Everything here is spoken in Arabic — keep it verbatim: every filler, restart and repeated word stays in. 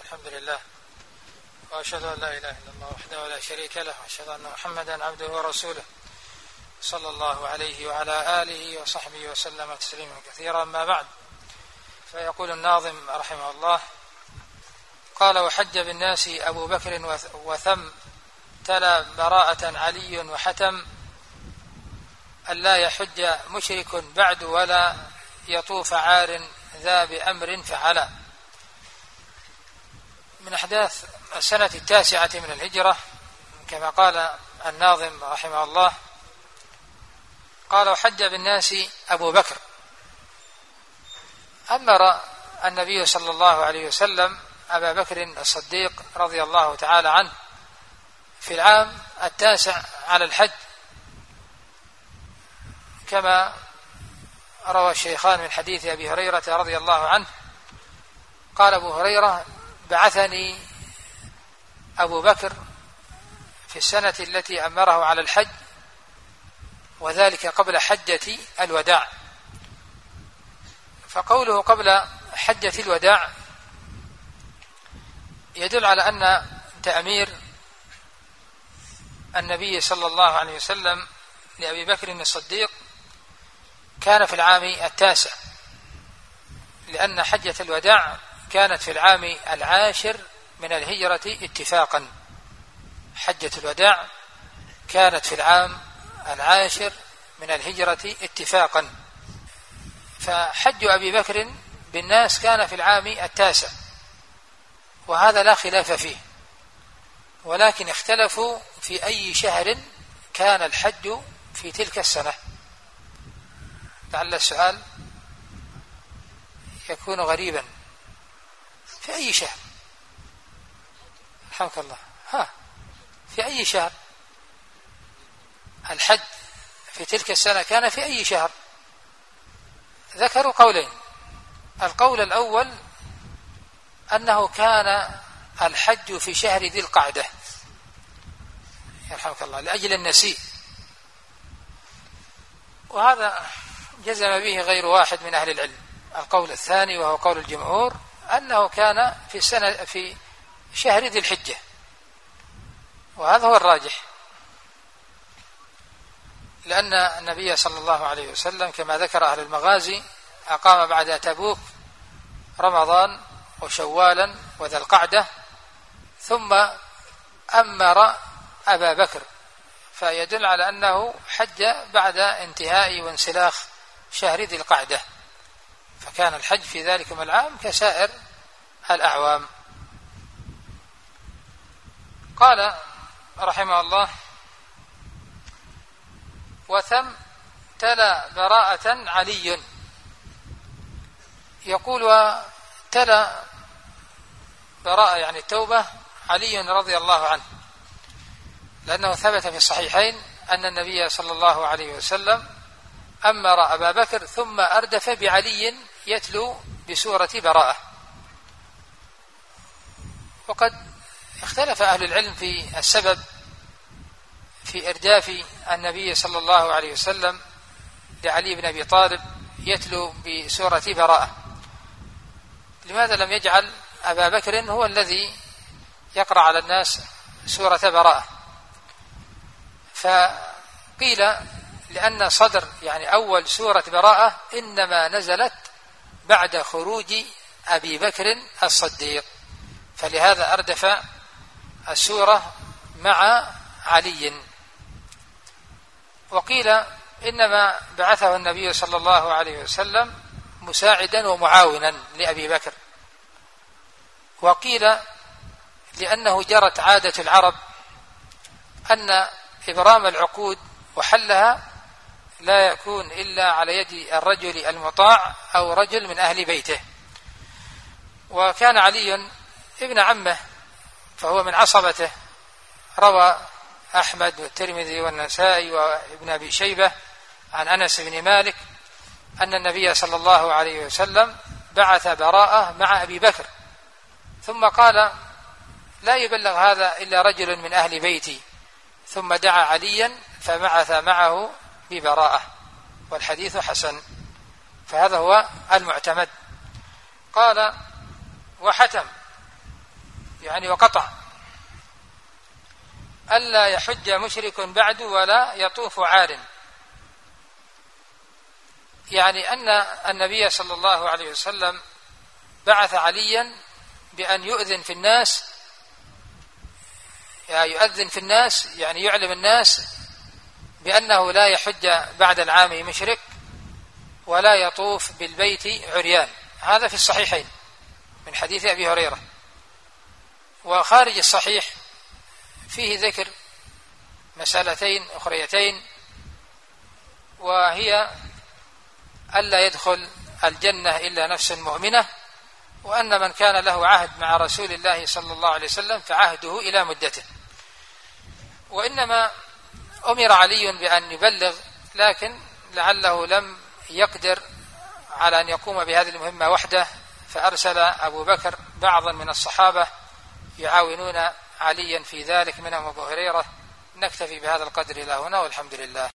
الحمد لله، وأشهد أن لا إله إلا الله وحده لا شريك له، وأشهد أن محمدا عبده ورسوله صلى الله عليه وعلى آله وصحبه وسلم تسليما كثيرا. أما بعد، فيقول الناظم رحمه الله: قال: وحج بالناس أبو بكر وثم تلا براءة علي وحتم ألا يحج مشرك بعد ولا يطوف عار ذا بأمر فعلا. من أحداث السنة التاسعة من الهجرة كما قال الناظم رحمه الله. قال: وحج بالناس أبو بكر. أمر النبي صلى الله عليه وسلم أبا بكر الصديق رضي الله تعالى عنه في العام التاسع على الحج، كما روى الشيخان من حديث أبي هريرة رضي الله عنه. قال أبو هريرة: بعثني أبو بكر في السنة التي أمره على الحج، وذلك قبل حجة الوداع. فقوله قبل حجة الوداع يدل على أن تأمير النبي صلى الله عليه وسلم لأبي بكر الصديق كان في العام التاسع، لأن حجة الوداع كانت في العام العاشر من الهجرة اتفاقا. حجة الوداع كانت في العام العاشر من الهجرة اتفاقا، فحج أبي بكر بالناس كان في العام التاسع، وهذا لا خلاف فيه، ولكن اختلفوا في أي شهر كان الحج في تلك السنة. لعل السؤال يكون غريبا: في أي شهر؟ رحمك الله، ها في أي شهر الحج في تلك السنة؟ كان في أي شهر؟ ذكروا قولين. القول الأول أنه كان الحج في شهر ذي القعدة، يرحمك الله، لأجل النسيء، وهذا جزم به غير واحد من أهل العلم. القول الثاني وهو قول الجمهور أنه كان في سنة في شهر ذي الحجة، وهذا هو الراجح، لأن النبي صلى الله عليه وسلم كما ذكر أهل المغازي أقام بعد تبوك رمضان وشوالا وذا القعدة، ثم أمر أبا بكر، فيدل على أنه حج بعد انتهاء وانسلاخ شهر ذي القعدة، فكان الحج في ذلك العام كسائر الأعوام. قال رحمه الله: وثم تلا براءة علي. يقول: وتلا براءة يعني التوبة علي رضي الله عنه، لأنه ثبت في الصحيحين أن النبي صلى الله عليه وسلم أمر أبا بكر ثم أردف بعلي يتلو بسورة براءة. وقد اختلف أهل العلم في السبب في إرداف النبي صلى الله عليه وسلم لعلي بن أبي طالب يتلو بسورة براءة. لماذا لم يجعل أبا بكر هو الذي يقرأ على الناس سورة براءة؟ فقيل لأن صدر يعني أول سورة براءة إنما نزلت بعد خروج أبي بكر الصديق، فلهذا أردف السورة مع علي. وقيل إنما بعثه النبي صلى الله عليه وسلم مساعدا ومعاونا لأبي بكر. وقيل لأنه جرت عادة العرب أن إبرام العقود وحلها لا يكون إلا على يد الرجل المطاع أو رجل من أهل بيته، وكان علي ابن عمه فهو من عصبته. روى أحمد والترمذي والنسائي وابن أبي شيبة عن أنس بن مالك أن النبي صلى الله عليه وسلم بعث براءة مع أبي بكر، ثم قال: لا يبلغ هذا إلا رجل من أهل بيتي، ثم دعا عليا فبعث معه ببراءة، والحديث حسن، فهذا هو المعتمد. قال: وحتم يعني وقطع ألا يحج مشرك بعد ولا يطوف عار، يعني أن النبي صلى الله عليه وسلم بعث عليا بأن يؤذن في الناس، يعني يؤذن في الناس يعني يعلم الناس بأنه لا يحج بعد العام مشرك ولا يطوف بالبيت عريان. هذا في الصحيحين من حديث أبي هريرة. وخارج الصحيح فيه ذكر مسألتين أخريتين، وهي ألا يدخل الجنة إلا نفس مؤمنة، وأن من كان له عهد مع رسول الله صلى الله عليه وسلم فعهده إلى مدته. وإنما أمر علي بأن يبلغ، لكن لعله لم يقدر على أن يقوم بهذه المهمة وحده، فأرسل أبو بكر بعضا من الصحابة يعاونون عليا في ذلك، منهم أبو هريرة. نكتفي بهذا القدر إلى هنا، والحمد لله.